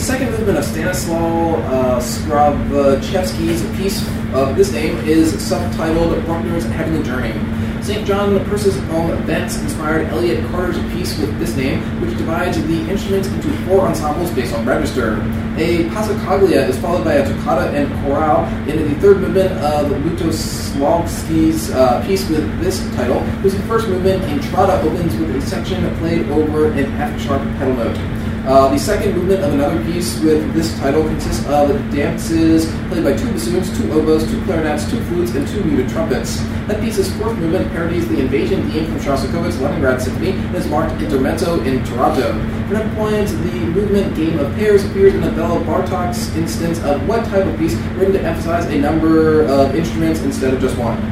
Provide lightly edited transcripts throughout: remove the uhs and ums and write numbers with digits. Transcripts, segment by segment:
second movement of Stanislaw Skravchevsky's piece of this name is subtitled Bruckner's Heavenly Journey. St. John Perse's own events inspired Elliott Carter's piece with this name, which divides the instruments into 4 ensembles based on register. A passacaglia is followed by a toccata and chorale in the third movement of Lutosławski's piece with this title, whose first movement, Intrada, opens with a section played over an F-sharp pedal note. The second movement of another piece with this title consists of dances played by 2 bassoons, 2 oboes, 2 clarinets, 2 flutes, and 2 muted trumpets. That piece's fourth movement parodies the invasion theme from Shostakovich's Leningrad Symphony and is marked intermezzo in Toronto. For that point, the movement Game of Pairs appears in the Bela Bartok's instance of what type of piece written to emphasize a number of instruments instead of just one?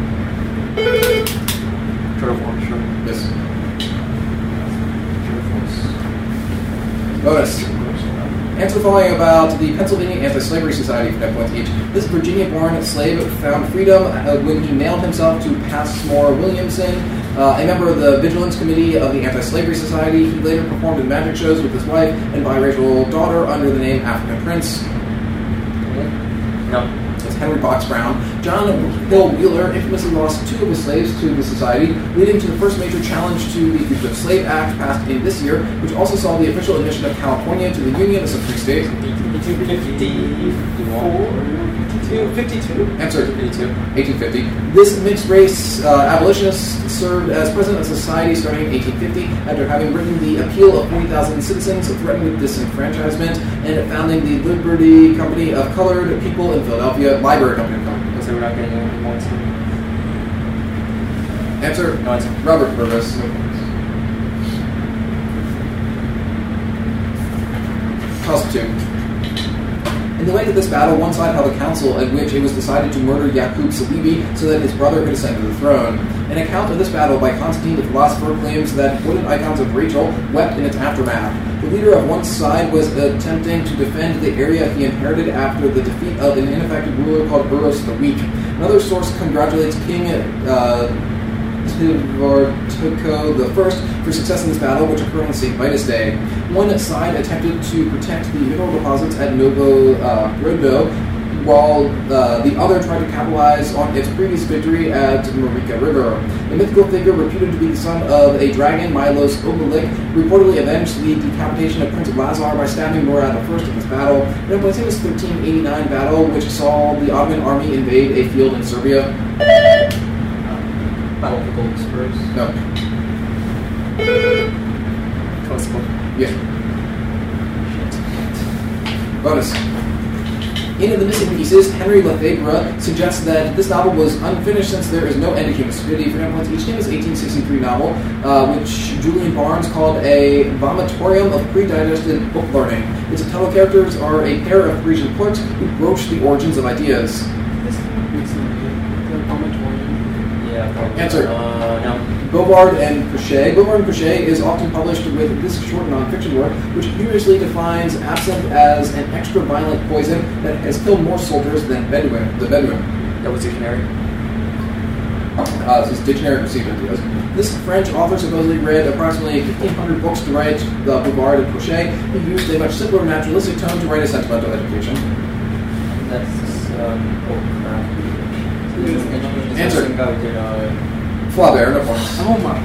Orchestra. Yes. Bonus. Answer the following about the Pennsylvania Anti-Slavery Society for 10 points each. This Virginia-born slave found freedom when he nailed himself to Passmore Williamson, a member of the Vigilance Committee of the Anti-Slavery Society. He later performed in magic shows with his wife and biracial daughter under the name African Prince. No. It's Henry Box Brown. John Hill Wheeler infamously lost 2 of his slaves to the society, leading to the first major challenge to the Fugitive Slave Act passed in this year, which also saw the official admission of California to the Union as a free state. 1852? Answer. 1852. 1850. This mixed-race abolitionist served as president of society starting in 1850 after having written the Appeal of 40,000 Citizens threatening with disenfranchisement and founding the Liberty Company of Colored People in Philadelphia, Library Company of Colored People. So we're not getting any points. Answer. No answer. Robert Purvis. Costume. In the wake of this battle, one side held a council at which it was decided to murder Yaqub Salibi so that his brother could ascend to the throne. An account of this battle by Constantine the philosopher claims that wooden icons of Rachel wept in its aftermath. The leader of one side was attempting to defend the area he inherited after the defeat of an ineffective ruler called Uros the Weak. Another source congratulates King Tivortoko I for success in this battle, which occurred on St. Vitus Day. One side attempted to protect the mineral deposits at Novo Rodo, while the other tried to capitalize on its previous victory at Marica River. A mythical figure reputed to be the son of a dragon, Milos Obelik, reportedly avenged the decapitation of Prince Lazar by stabbing Murad I in this battle. And in this 1389 battle, which saw the Ottoman army invade a field in Serbia. Battle of the Golden Spurs. No. Kosovo. Yeah. Bonus. In The Missing Pieces, Henry Lefebvre suggests that this novel was unfinished since there is no end to human stupidity. For example, each name is 1863 novel, which Julian Barnes called a vomitorium of pre-digested book learning. Its title characters are a pair of Parisian clerks who broach the origins of ideas. Yeah, probably. Answer. No. Bovard and Cochet. Bovard and Cochet is often published with this short nonfiction work, which humorously defines absinthe as an extra violent poison that has killed more soldiers than the Bedouin. That was dictionary. This is Dictionary of Received Ideas. This French author supposedly read approximately 1,500 books to write the Bovard and Cochet. He used a much simpler naturalistic tone to write a sentimental education. That's, Answer. Guy who did, Flaubert, no points. oh my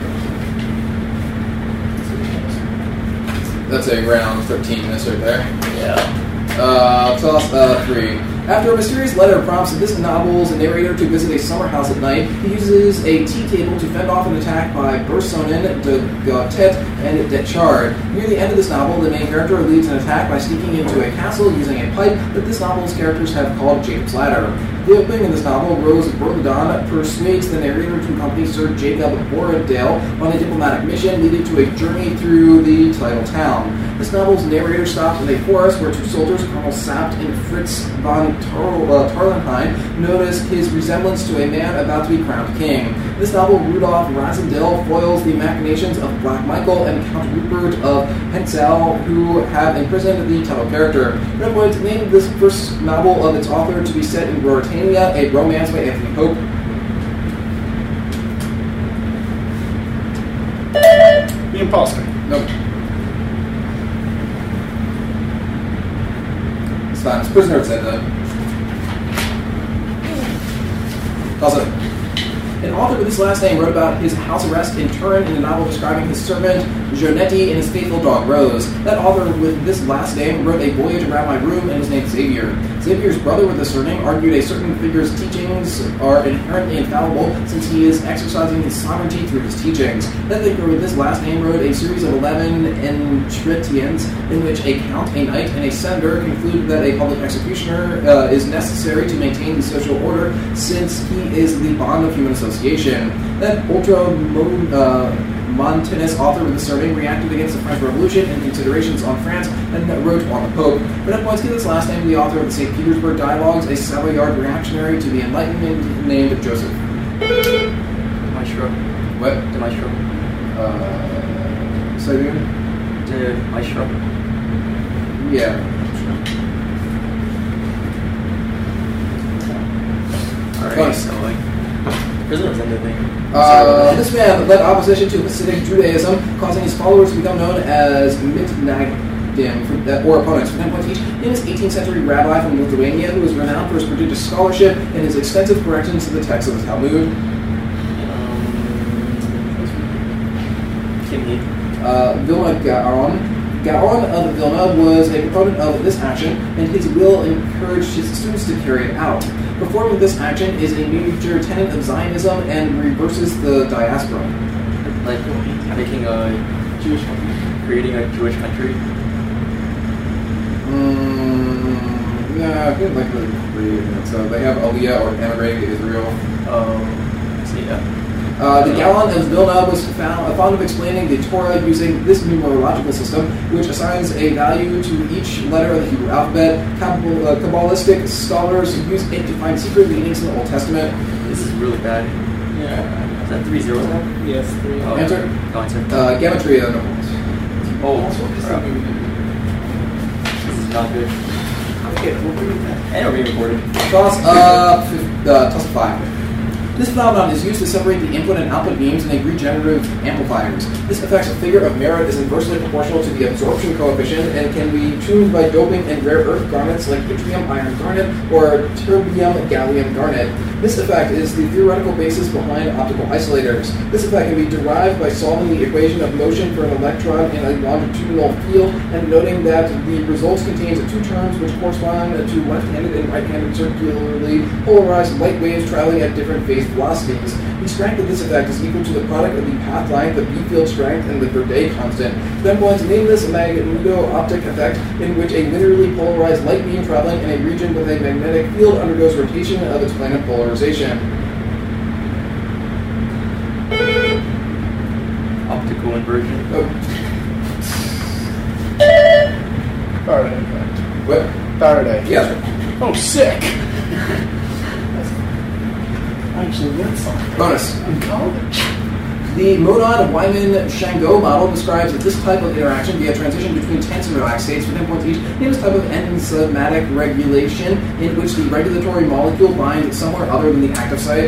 god. That's a round 13 minutes right there. Yeah. Toss 3. After a mysterious letter prompts this novel's narrator to visit a summer house at night, he uses a tea table to fend off an attack by Bersonin, de Gautet, and Detchard. Near the end of this novel, the main character leads an attack by sneaking into a castle using a pipe that this novel's characters have called Jacob's Ladder. The opening in this novel, Rose Burledon persuades the narrator to accompany Sir Jacob Borrowdale on a diplomatic mission leading to a journey through the title town. This novel's narrator stops in a forest where 2 soldiers, Colonel Sapt and Fritz von Tarlenheim, notice his resemblance to a man about to be crowned king. In this novel, Rudolf Rassendyll foils the machinations of Black Michael and Count Rupert of Hensel, who have imprisoned the title character. Red Wood named this first novel of its author to be set in Ruritania, a romance by Anthony Hope. The Imposter. No. times. Prisoner at Zenda. Also, an author with this last name wrote about his house arrest in Turin in a novel describing his servant Gionetti and his faithful dog Rose. That author with this last name wrote A Voyage Around My Room and was named Xavier. Xavier's brother with the surname argued a certain figure's teachings are inherently infallible since he is exercising his sovereignty through his teachings. That figure with this last name wrote a series of 11 entretiens in which a count, a knight, and a senator conclude that a public executioner is necessary to maintain the social order since he is the bond of human association. That Montanus author with the surname reacted against the French Revolution and considerations on France and wrote on the Pope. Benedetto gives last name to the author of the St. Petersburg Dialogues, a Savoyard reactionary to the Enlightenment named Joseph. Maestro. What? De Maestro. Say it again? De Maestro. Yeah. Alright, so like, prisoners and the thing. This man led opposition to Hasidic Judaism, causing his followers to become known as Mitnagdim, or opponents. For 10 points each, he was an 18th century rabbi from Lithuania who was renowned for his prodigious scholarship and his extensive corrections to the text of the Talmud. Vilna Gaon. Gaon of Vilna was a proponent of this action, and his will encouraged his students to carry it out. Performing this action is a major tenet of Zionism and reverses the diaspora. Like making a Jewish country, creating a Jewish country. Yeah, I feel like really creative. So they have Aliyah or emigrating to Israel. Yeah. The Gaon of Vilna was fond of explaining the Torah using this numerological system, which assigns a value to each letter of the Hebrew alphabet. Kabbalistic scholars use it to find secret meanings in the Old Testament. This is really bad. Yeah. Is that 3 zeros now? Yes, 3. Oh. Answer? Go answer. Gematria, no points. Oh, crap. This is not good. Okay, we'll bring it back. And we're being recorded. Toss 5. This phenomenon is used to separate the input and output beams in a regenerative amplifiers. This affects a figure of merit is inversely proportional to the absorption coefficient and can be tuned by doping in rare earth garnets like yttrium iron garnet or terbium gallium garnet. This effect is the theoretical basis behind optical isolators. This effect can be derived by solving the equation of motion for an electron in a longitudinal field and noting that the result contains 2 terms which correspond to left-handed and right-handed circularly polarized light waves traveling at different phase velocities. The strength of this effect is equal to the product of the path length, the B field strength, and the Verdet constant. Then going to name this a magneto-optic effect in which a linearly polarized light beam traveling in a region with a magnetic field undergoes rotation of its plane of polarization. Optical inversion. Oh. Faraday effect. What? Faraday. Yes. Oh, sick! I actually learned something. Bonus. In college. The Monod-Wyman-Shango model describes this type of interaction via transition between tense and relaxed states for 10 points each. Name this type of enzymatic regulation in which the regulatory molecule binds somewhere other than the active site.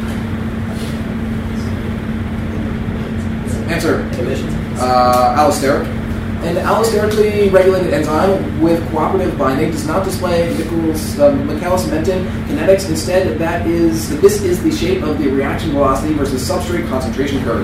Answer. Allosteric. An allosterically regulated enzyme with cooperative binding does not display Michaelis-Menten kinetics. Instead, this is the shape of the reaction velocity versus substrate concentration curve.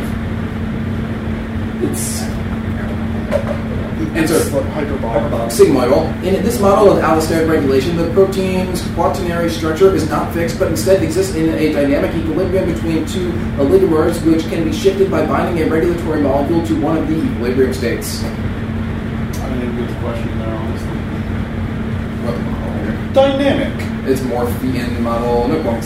It's Answer. hyperbolic. Sigmoidal. In this model of allosteric regulation, the protein's quaternary structure is not fixed, but instead exists in a dynamic equilibrium between 2 oligomers, which can be shifted by binding a regulatory molecule to one of the equilibrium states. I didn't get the question there, honestly. What model here? Dynamic. It's Morphian model, no points.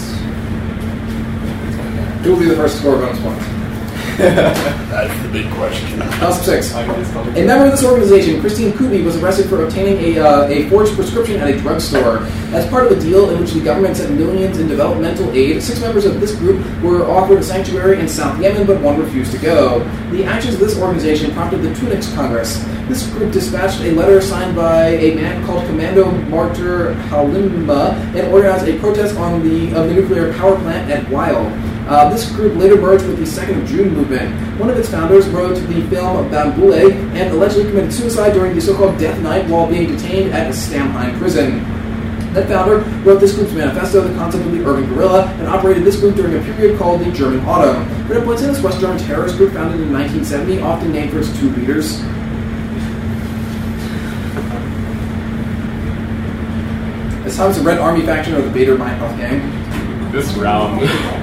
Who will be the first to score bonus points? That's the big question. Toss 6. A member of this organization, Christine Kuby, was arrested for obtaining a forged prescription at a drugstore. As part of a deal in which the government sent millions in developmental aid, 6 members of this group were offered a sanctuary in South Yemen, but 1 refused to go. The actions of this organization prompted the Tunis Congress. This group dispatched a letter signed by a man called Commando Martyr Halimba and organized a protest of the nuclear power plant at Weil. This group later merged with the 2nd of June movement. One of its founders wrote the film Bamboule and allegedly committed suicide during the so-called Death Night while being detained at Stamheim prison. That founder wrote this group's manifesto, the concept of the urban guerrilla, and operated this group during a period called the German Autumn. Red Points in this West German terrorist group founded in 1970, often named for its 2 leaders. It's times the Red Army faction or the Bader Meinhof gang. This round.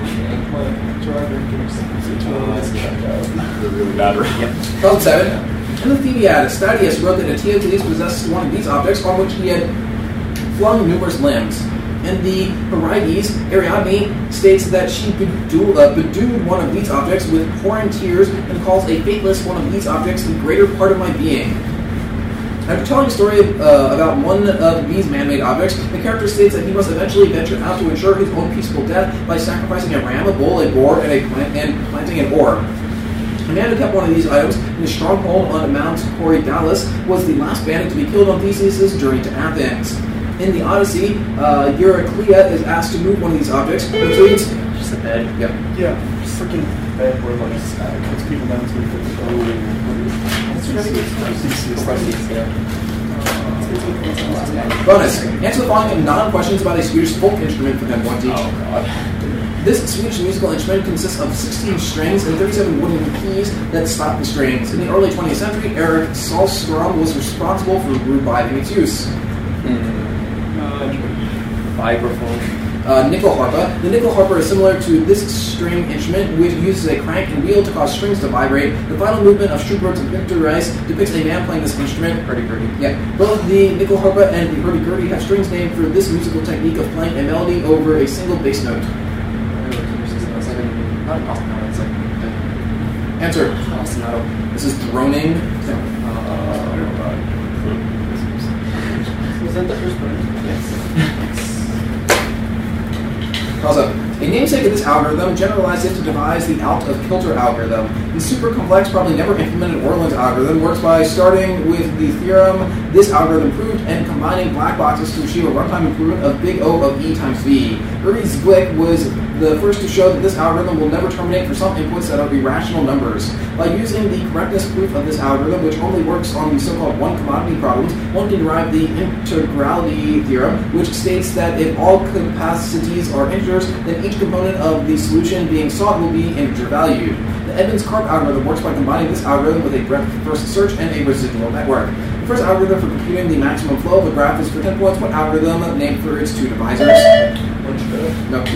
Really bad round. 2007. In the Themiad, Stadius wrote that Eteocles possessed one of these objects on which he had flung numerous limbs. In the Heroides, Ariadne states that she bedewed one of these objects with pouring tears and calls a faithless one of these objects the greater part of my being. After telling a story about one of these man-made objects, the character states that he must eventually venture out to ensure his own peaceful death by sacrificing a ram, a bull, a boar, and planting an oar. The man who kept one of these items in his stronghold on Mount Korydalus was the last bandit to be killed on Theseus' journey to Athens. In the Odyssey, Euryclea is asked to move one of these objects, which leads... Just a bed. Yep. Yeah, freaking bed where like puts people down to the Bonus. Answer the following non-questions about a Swedish folk instrument for 10 points each. Oh, God. This Swedish musical instrument consists of 16 strings and 37 wooden keys that stop the strings. In the early 20th century, Eric Sahlstrom was responsible for reviving its use. Vibraphone. Nickel harpa. The nickel harpa is similar to this string instrument, which uses a crank and wheel to cause strings to vibrate. The final movement of Schubert's Victor Reis depicts a man playing this instrument. Hurdy-gurdy. Yeah. Both the nickel harpa and the hurdy-gurdy have strings named for this musical technique of playing a melody over a single bass note. Not an ostinato, it's like Answer. ostinato. This is droning. Was that the first one? Yes. Also, a namesake of this algorithm generalized it to devise the out-of-kilter algorithm. The super complex, probably never implemented Orland's algorithm works by starting with the theorem this algorithm proved and combining black boxes to achieve a runtime improvement of big O of E times V. Uri Zwick was the first to show that this algorithm will never terminate for some inputs that are irrational numbers. By using the correctness proof of this algorithm, which only works on the so-called one-commodity problems, one can derive the integrality theorem, which states that if all capacities are integers, then each component of the solution being sought will be integer valued. The Evans-Karp algorithm works by combining this algorithm with a breadth-first search and a residual network. The first algorithm for computing the maximum flow of a graph is for 10 points. What algorithm named for its 2 divisors? No.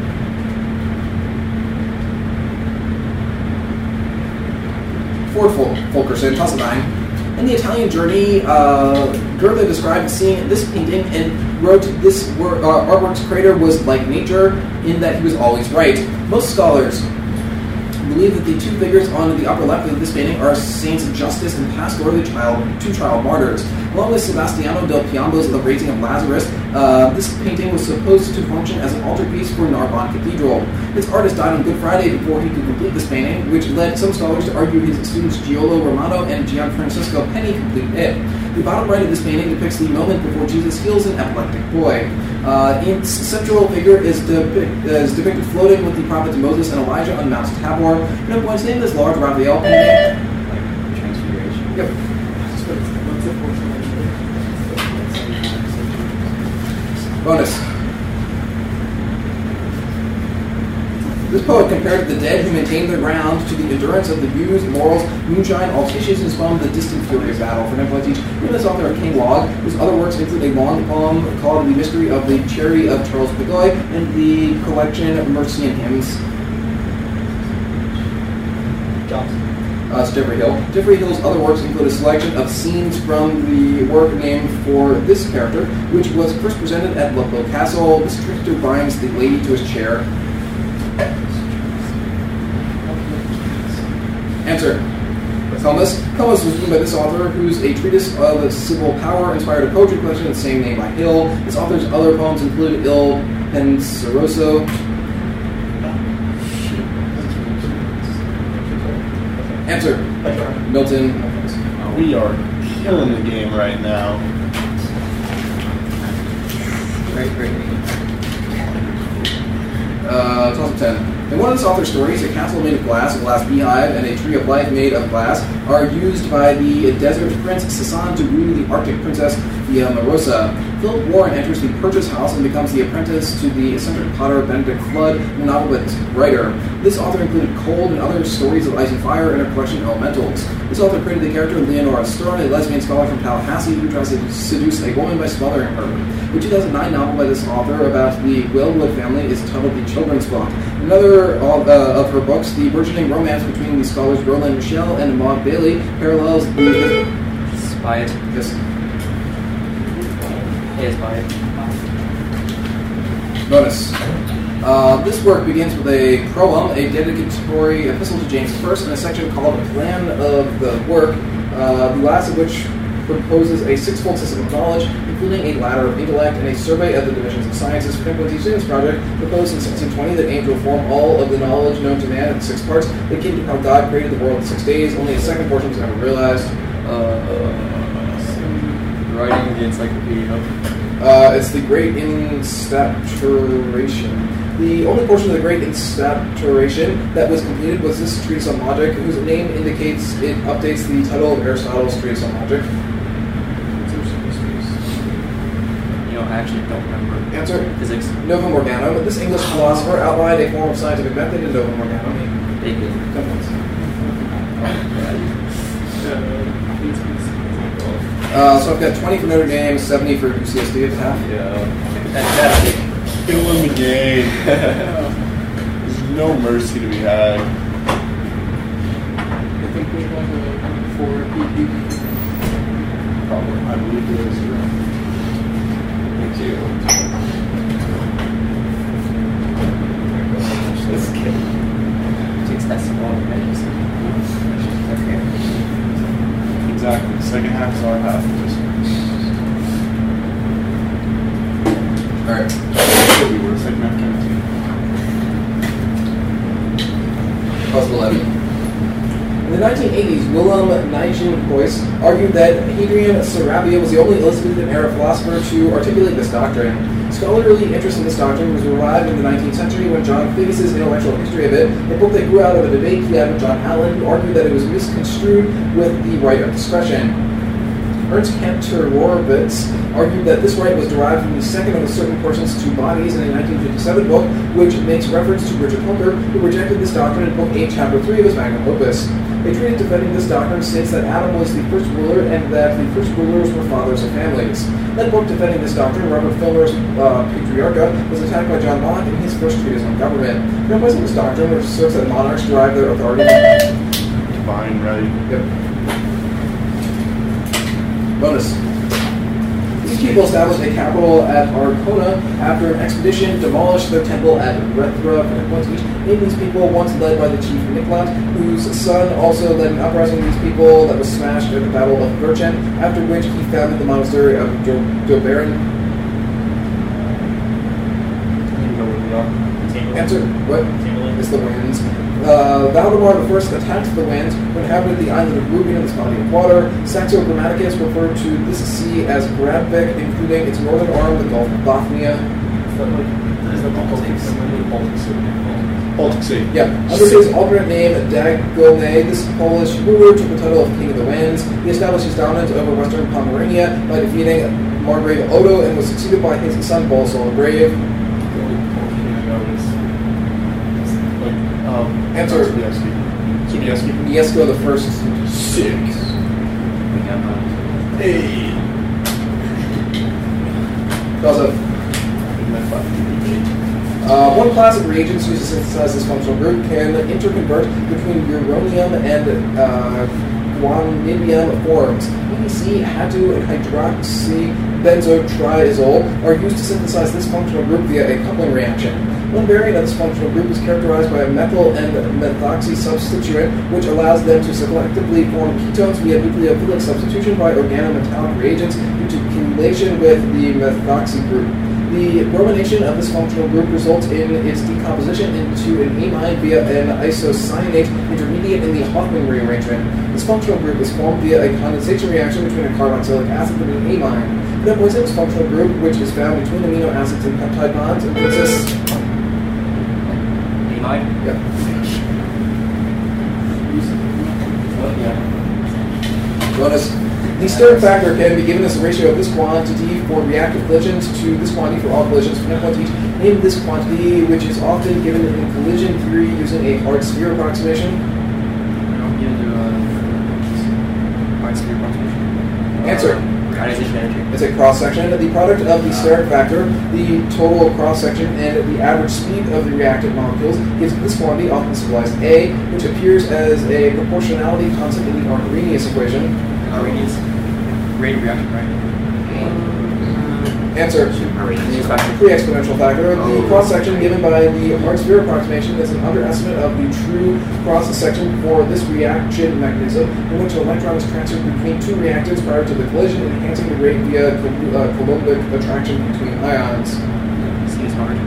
Ford Fulkerson, Tussadine. In the Italian Journey, Goethe described seeing this painting and wrote this artwork's creator was like nature in that he was always right. Most scholars believe that the 2 figures on the upper left of this painting are Saints Justus and Pastor, the 2 child martyrs. Along with Sebastiano del Piombo's The Raising of Lazarus, this painting was supposed to function as an altarpiece for Narbonne Cathedral. Its artist died on Good Friday before he could complete this painting, which led some scholars to argue his students Giolo Romano and Gianfrancesco Penny completed it. The bottom right of this painting depicts the moment before Jesus heals an epileptic boy. Its central figure is depicted floating with the prophets Moses and Elijah on Mount Tabor. No points named this large Raphael painting. Transfiguration. Yep. Bonus. This poet compared the dead who maintained their ground to the endurance of the views, morals, moonshine, altitious and spun the distant fury of battle. For 9 points each, we have this author of King Log, whose other works include a long poem called The Mystery of the Cherry of Charles Pigoy and the collection Mercian Hymns. It's Jeffrey Hill. Jeffrey Hill's other works include a selection of scenes from the work named for this character, which was first presented at Ludlow Castle. This trickster binds the lady to his chair. Answer. Comus. Comus was written by this author, whose a treatise of civil power inspired a poetry collection of the same name by Hill. This author's other poems include Il Penseroso. Answer. Milton. We are killing the game right now. Great. 2010. In one of this author's stories, a castle made of glass, a glass beehive, and a tree of life made of glass are used by the desert prince Sasan to woo the Arctic princess Villamerosa. Philip Warren enters the Purchase house and becomes the apprentice to the eccentric potter Benedict Flood, a novelist writer. This author included Cold and other stories of ice and fire in her collection Elementals. This author created the character Leonora Stern, a lesbian scholar from Tallahassee who tries to seduce a woman by smothering her. The 2009 novel by this author about the Wellwood family is titled The Children's Book. Another of her books, the burgeoning romance between the scholars Roland Michel and Maud Bailey, parallels the... Spy it. Yes. Hey, Spy it. Bonus. This work begins with a proem, a dedicatory epistle to James I, and a section called A Plan of the Work, the last of which proposes a sixfold system of knowledge, including a ladder of intellect and a survey of the divisions of sciences. For implementation of this project, proposed in 1620 that aimed to reform all of the knowledge known to man in 6 parts, that came to how God created the world in 6 days. Only a second portion was ever realized. Writing the encyclopedia. It's the Great Instaturation. The only portion of the Great Instaturation that was completed was this treatise on logic, whose name indicates it updates the title of Aristotle's treatise on logic. I actually don't remember. Answer? Physics. Nova Morganum. This English philosopher outlined a form of scientific method in Nova Morganum. Bacon. So I've got 20 for Notre Dame, 70 for UCSD at the half. Yeah. Fantastic. Killing the game. There's no mercy to be had. I think we have a 4 PPP. Probably. I believe there is. This kid takes that small medicine. Okay. Exactly. The second half is our half. Alright. We were second half guaranteed. Plus 11. In the 1980s, Willem Nijenhuis argued that Hadrian Sarabia was the only Elizabethan-era philosopher to articulate this doctrine. Scholarly interest in this doctrine was revived in the 19th century when John Figgis' Intellectual History of It, a book that grew out of a debate he had with John Allen, who argued that it was misconstrued with the right of discretion. Ernst Kantorowicz argued that this right was derived from the second of a certain person's 2 bodies in a 1957 book, which makes reference to Richard Hooker, who rejected this doctrine in Book 8, Chapter 3 of his magnum opus. A treatise defending this doctrine states that Adam was the first ruler and that the first rulers were fathers of families. That book defending this doctrine, Robert Filmer's Patriarcha, was attacked by John Locke in his first treatise on government. Replacing this doctrine, which asserts that monarchs derive their authority Divine right. Yep. Bonus. These people established a capital at Arkona after an expedition demolished their temple at Rethra. Named these people, once led by the chief Niklat, whose son also led an uprising of these people that was smashed at the Battle of Virchen, after which he founded the monastery of Doberan. Answer. What? It's the winds. Valdemar I attacked the winds who inhabited the island of Rubian in this body of water. Saxo Grammaticus referred to this sea as Gradvik, including its northern arm, the Gulf of Bothnia. Is that Baltic Sea? Yeah. Under his alternate name, Dagome, this Polish ruler took the title of King of the Winds. He established his dominance over western Pomerania by defeating Margrave Odo and was succeeded by his son Bolesol the Brave. Answer. Sobieski. Miesco the First. Sick. We have Hey. Joseph. One class of reagents used to synthesize this functional group can interconvert between uranium and guanidinium forms. EDC, HATU, and hydroxybenzotriazole are used to synthesize this functional group via a coupling reaction. One variant of this functional group is characterized by a methyl and methoxy substituent, which allows them to selectively form ketones via nucleophilic substitution by organometallic reagents due to chemulation with the methoxy group. The bromination of this functional group results in its decomposition into an amine via an isocyanate intermediate in the Hoffman rearrangement. This functional group is formed via a condensation reaction between a carboxylic acid and an amine. The Poisson functional group, which is found between amino acids and peptide bonds, and consists 5? Yep. Bonus. The stirring factor can be given as a ratio of this quantity for reactive collisions to this quantity for all collisions. For example, each name this quantity, which is often given in collision theory using a hard sphere approximation. Hard sphere approximation. Answer. Ionization energy. It's a cross-section. The product of the stirring factor, the total cross-section, and the average speed of the reactant molecules gives this quantity, often symbolized A, which appears as a proportionality constant in the Arrhenius equation. Arrhenius. Rate of reaction, right? Answer. Arrhenius factor. Pre-exponential factor. The cross-section given by the hard sphere approximation is an underestimate of the true cross-section for this reaction mechanism, in which an electron is transferred between two reactants prior to the collision, enhancing the rate via Coulombic attraction between ions. C is hard.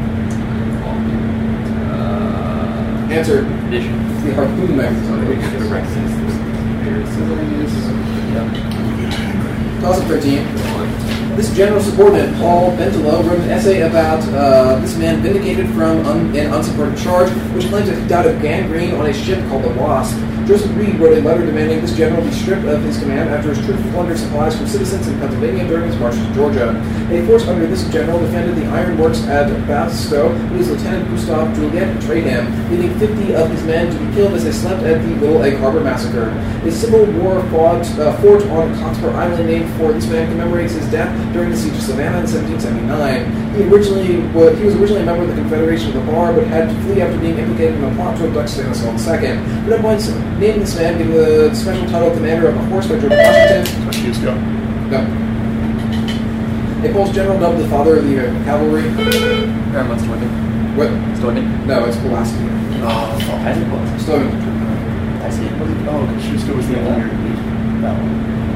Answer. Addition. The harpoon mechanism. Toss of 13. This general subordinate, Paul Bentelow, wrote an essay about this man vindicated from an unsupported charge, which claimed that he died of gangrene on a ship called the Wasp. Joseph Reed wrote a letter demanding this general be stripped of his command after his troops plundered supplies from citizens in Pennsylvania during his march to Georgia. A force under this general defended the ironworks at Bastow, but his lieutenant Gustave Juliet betrayed him, leaving 50 of his men to be killed as they slept at the Little Egg Harbor massacre. A civil war fort on Cockspur Island named for this man commemorates his death during the siege of Savannah in 1779. He was originally a member of the Confederation of the Bar, but had to flee after being implicated in a plot to abduct Stanislaus II. For that point, naming this man, given the special title Commander of a Horse by George Washington. Kosciuszko. No. A Polish general dubbed the father of the cavalry. Paramount Stoican. What? Stoican. No, it's Pulaski. Oh, I think it was. Stoican. I see it. Oh, Kosciuszko was the only That one.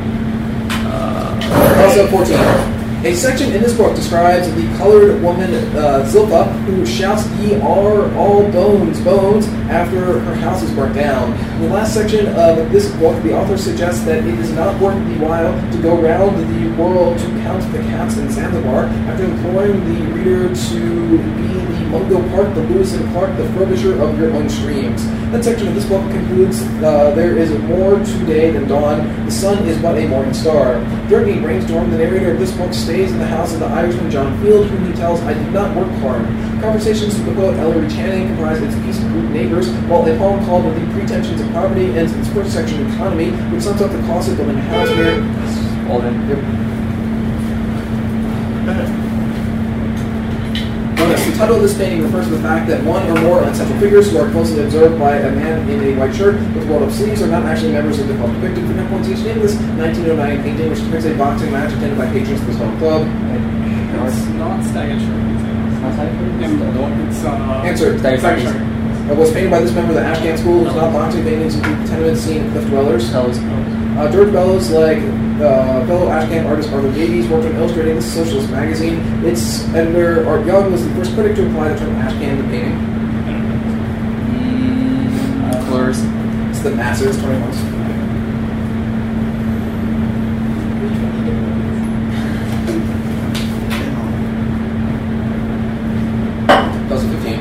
Also 14. A section in this book describes the colored woman Zilpha, who shouts, "Ye are all bones, bones," after her house is burnt down. In the last section of this book, the author suggests that it is not worth the while to go round the world to count the cats in Zanzibar, after imploring the reader to be the Mungo Park, the Lewis and Clark, the furbisher of your own streams. That section of this book concludes, there is more today than dawn. The sun is but a morning star. During a brainstorm, the narrator of this book stays in the house of the Irishman John Field, whom he tells, "I did not work hard." Conversations with the poet Ellery Channing comprise its piece Group Neighbors, while a poem called The Pretensions of Poverty ends its first section, Economy, which sums up the cost of building a house near Alden. Yep. Bonus. The title of this painting refers to the fact that one or more uncentral figures who are closely observed by a man in a white shirt with rolled up sleeves are not actually members of the club depicted. For 10 points each, name this 1909 painting, which depicts a boxing match attended by patrons of this home club. It's not Stag and Shark. It's Answer. Stag Stag and Shark. It was painted by this member of the Ashcan School, whose not boxing paintings include the tenement scene of Cliff Dwellers. Fellows. George Bellows, like fellow Ashcan artist Arthur Davies, worked on illustrating this socialist magazine. Its editor, Art Young, was the first critic to apply the term Ashcan to painting. Colors. It's the masses, 20 months. Plus 15.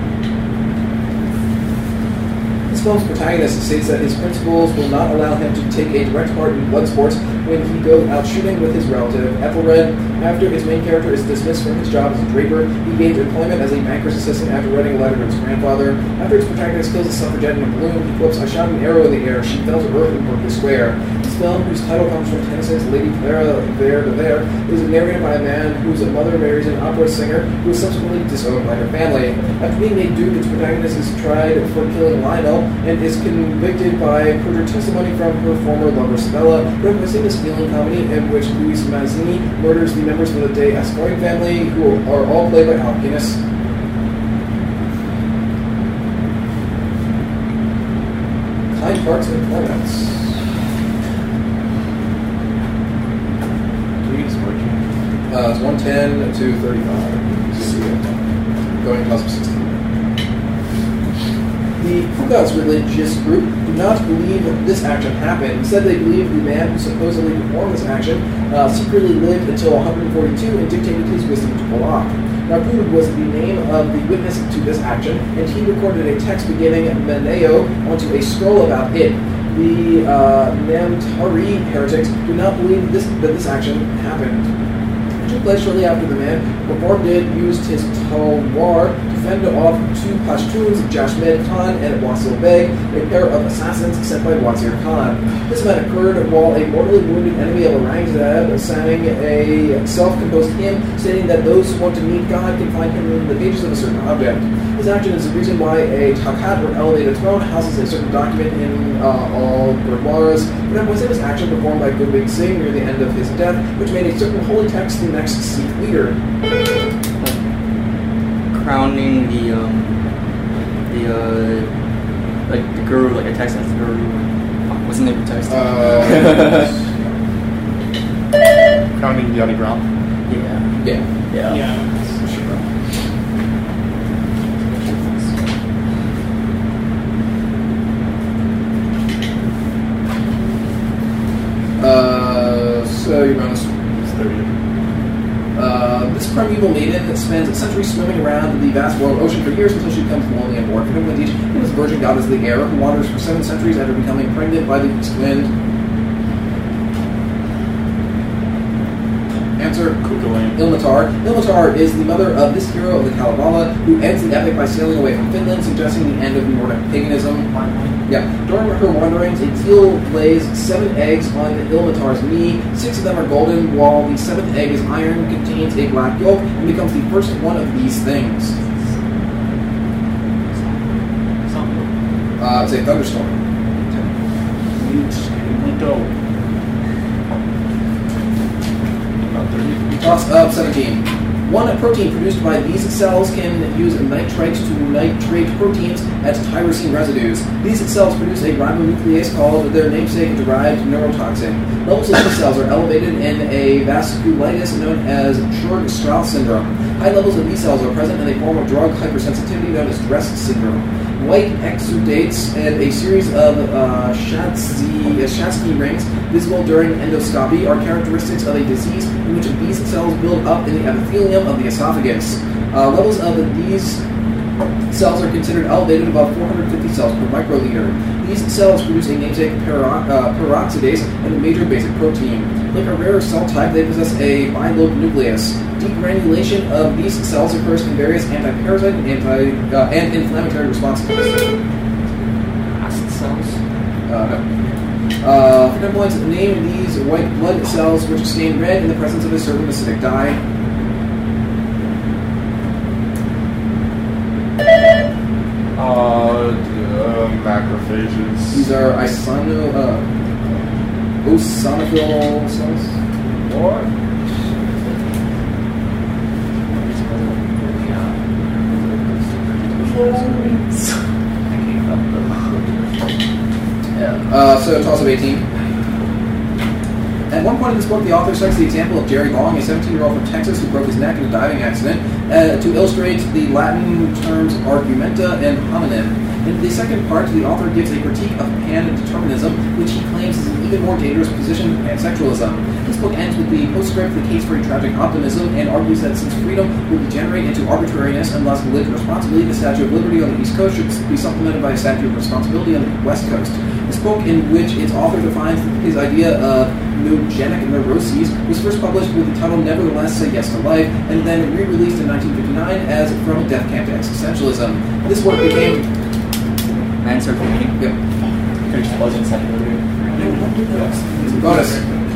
This film's protagonist states that his principles will not allow him to take a direct part in blood sports when he goes out shooting with his relative, Ethelred. After his main character is dismissed from his job as a draper, he gains employment as a banker's assistant after writing a letter to his grandfather. After his protagonist kills a suffragette in a balloon, he flips a shot an arrow in the air. She fell to earth in Berkeley Square. This film, whose title comes from Tennyson's Lady Clara Vere de Vere, is narrated by a man whose mother marries an opera singer who is subsequently disowned by her family. After being made duke, its protagonist is tried for killing Lionel and is convicted by perjured testimony from her former lover Sabella, representing this feeling comedy in which Luis Mazzini murders the members of the De Ascoigne family, who are all played by Al Guinness. Hyde Park's employments. Please, Margie. It's 110 to 35. Going plus 16. The Fugaz religious group do not believe that this action happened. Instead, they believe the man who supposedly performed this action secretly lived until 142 and dictated his wisdom to Balak. Nabud was the name of the witness to this action, and he recorded a text beginning Meneo onto a scroll about it. The Namtari heretics do not believe that this action happened. It took place shortly after the man performed it used his talwar to fend off two Pashtuns, Jashmed Khan and Wasil Beg, a pair of assassins sent by Wazir Khan. This event occurred while a mortally wounded enemy of Aurangzeb sang a self-composed hymn stating that those who want to meet God can find him in the pages of a certain object. This action is the reason why a takat, or elevated throne, houses a certain document in all gurdwaras. But was this action performed by Gobind Singh near the end of his death, which made a certain holy text the next Sikh leader. Crowning the guru, like a text as the guru. What's the name of the text? Crowning Yadi Gram. Yeah. So you're on this. This primeval maiden spends centuries swimming around the vast world ocean for years until she becomes lonely and bored. For him, Wendish, this virgin god is the air, who wanders for 7 centuries after becoming pregnant by the east wind. Answer: Ilmatar. Ilmatar is the mother of this hero of the Kalevala, who ends the epic by sailing away from Finland, suggesting the end of Nordic paganism. During her wanderings, a teal lays 7 eggs on Ilmatar's knee. 6 of them are golden, while the 7th egg is iron, contains a black yolk, and becomes the first one of these things. It's a thunderstorm. Toss of 17. One protein produced by these cells can use nitrite to nitrate proteins as tyrosine residues. These cells produce a ribonuclease called their namesake-derived neurotoxin. Levels of these cells are elevated in a vasculitis known as Churg-Strauss syndrome. High levels of these cells are present in a form of drug hypersensitivity known as Dress syndrome. White exudates and a series of Shatsky rings visible during endoscopy are characteristics of a disease in which these cells build up in the epithelium of the esophagus. Levels of these cells are considered elevated above 450 cells per microliter. These cells produce a namesake peroxidase and a major basic protein. Like a rarer cell type, they possess a bilobed nucleus. Degranulation of these cells occurs in various anti-parasite and inflammatory responses. Acid cells? No. For example, name these white blood cells which stain red in the presence of a certain acidic dye. Macrophages. These are eosinophil cells. What? So toss of 18. At one point in this book, the author cites the example of Jerry Long, a 17-year-old from Texas who broke his neck in a diving accident, to illustrate the Latin terms argumenta and hominem. In the second part, the author gives a critique of pan-determinism, which he claims is an even more dangerous position than pansexualism. This book ends with the postscript, the case for a tragic optimism, and argues that since freedom will degenerate into arbitrariness unless lived responsibly, the Statue of Liberty on the East Coast should be supplemented by a Statue of Responsibility on the West Coast. This book, in which its author defines his idea of neogenic neuroses, was first published with the title Nevertheless Say Yes to Life, and then re-released in 1959 as From a Death Camp to Existentialism. This work became... Answer for me? Yep. Could just pause in a second earlier. Bonus.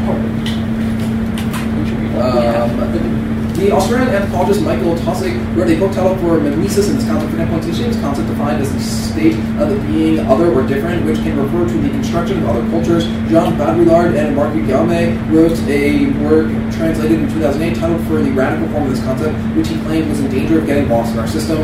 The Australian anthropologist Michael Taussig wrote a book titled For Mimesis, and this concept for Nepotentiation is concept defined as the state of the being other or different, which can refer to the construction of other cultures. Jean Baudrillard and Marc Gaume wrote a work translated in 2008 titled For the Radical Form of this concept, which he claimed was in danger of getting lost in our system.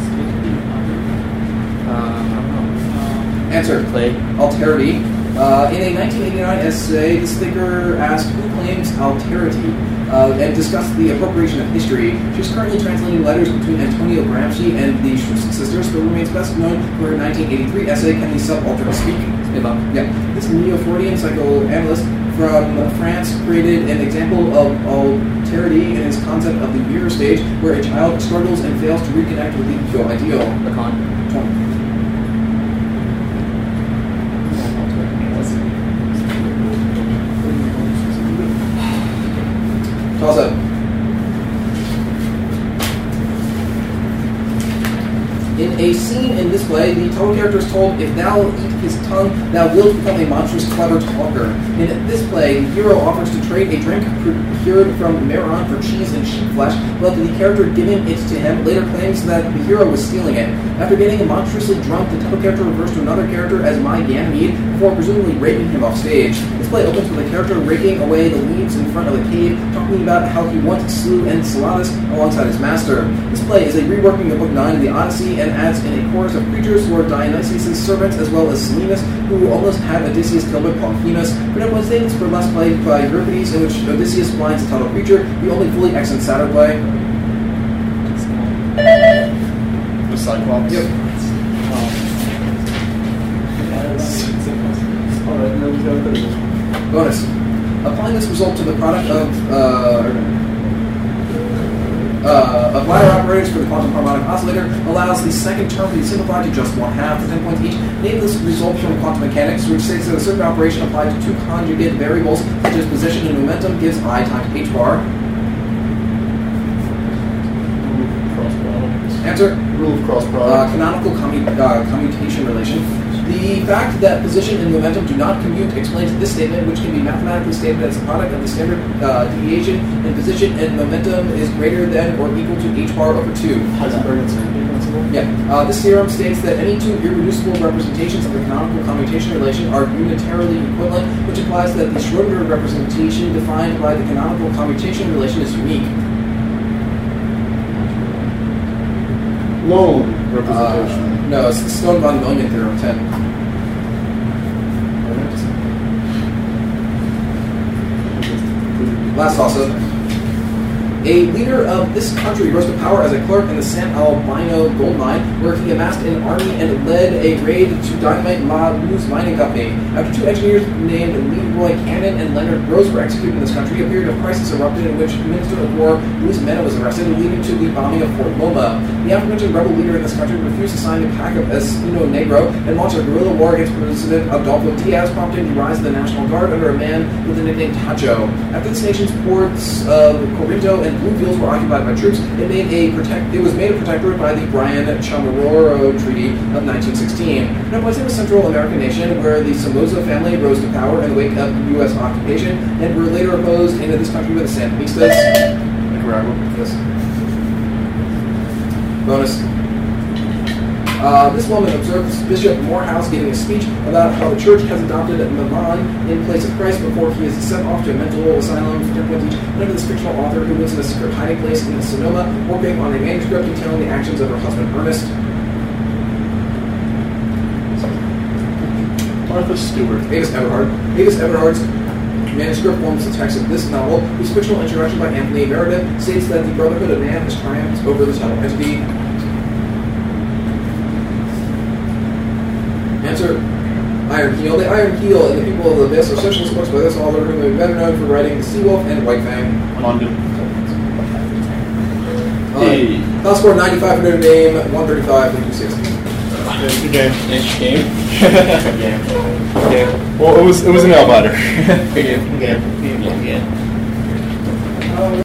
Answer. Play. Alterity. In a 1989 essay, this thinker asked who claims alterity and discussed the appropriation of history. She's currently translating letters between Antonio Gramsci and the Schuster sisters, but remains best known for her 1983 essay, Can the Subaltern Speak? Yeah, this Neo-Freudian psychoanalyst from France created an example of alterity in his concept of the mirror stage, where a child struggles and fails to reconnect with the ideal. Lacan. 20. Toss up. In a scene in this play, the title character is told, if thou eat his tongue, thou wilt become a monstrous clever talker. In this play, the hero offers to trade a drink procured from Meron for cheese and sheep flesh, but the character giving it to him later claims that the hero was stealing it. After getting monstrously drunk, the title character refers to another character as my Ganymede before presumably raping him off stage. This play opens with a character raking away the leaves in front of a cave, talking about how he once slew Enceladus alongside his master. This play is a reworking of Book 9 of the Odyssey and adds in a chorus of creatures who are Dionysus' servants, as well as Silenus, who almost had Odysseus killed by Polyphemus. Pinocchio statements for last play by Euripides, in which Odysseus blinds the title creature, the only fully extant satyr play. The Cyclops. Yep. Bonus. Applying this result to the product of ladder operators for the quantum harmonic oscillator allows the second term to be simplified to just 1/2 for 10 points each. Name this result from quantum mechanics, which states that a certain operation applied to two conjugate variables, such as position and momentum, gives I times h bar. Answer. Rule of cross product. Canonical commutation relation. The fact that position and momentum do not commute explains this statement, which can be mathematically stated as a product of the standard deviation in position and momentum is greater than or equal to h bar over 2. Heisenberg's principle. Yeah. This theorem states that any two irreducible representations of the canonical commutation relation are unitarily equivalent, which implies that the Schrödinger representation defined by the canonical commutation relation is unique. Lone representation. No, it's the Stone von Million theorem 10. Last also. A leader of this country rose to power as a clerk in the San Albino gold mine, where he amassed an army and led a raid to dynamite La Luz Mining Company. After two engineers named Leroy Cannon and Leonard Rose were executed in this country, a period of crisis erupted in which Minister of War Luis Mena was arrested, leading to the bombing of Fort Loma. The aforementioned rebel leader in this country refused to sign the Pact of Espino Negro and launched a guerrilla war against President Adolfo Diaz, prompting the rise of the National Guard under a man with the nickname Tacho. After this nation's ports of Corinto and Bluefields were occupied by troops, it was made a protectorate by the Bryan Chamorro Treaty of 1916. Now, was a Central American nation where the Somoza family rose to power in the wake of U.S. occupation and were later opposed into this country by the Sandinistas. Nicaragua. Yes. Bonus. This woman observes Bishop Morehouse giving a speech about how the church has adopted Mammon in place of Christ before he is sent off to a mental asylum for 10 points each, under this fictional author who lives in a secret hiding place in Sonoma, working on a manuscript detailing the actions of her husband Ernest. Martha Stewart. Avis Everhard. Avis Everhard's manuscript forms the text of this novel, whose fictional introduction by Anthony Meredith states that the Brotherhood of Man has triumphed over the title entity. Answer. Iron Heel. The Iron Heel and the People of the Abyss are socialist books by this author, who may be better known for writing The Seawolf and White Fang. London. Top score 95 for Notre Dame, 135 for UCSD. Good game. Nice game. Well, it was a nail biter. Good game.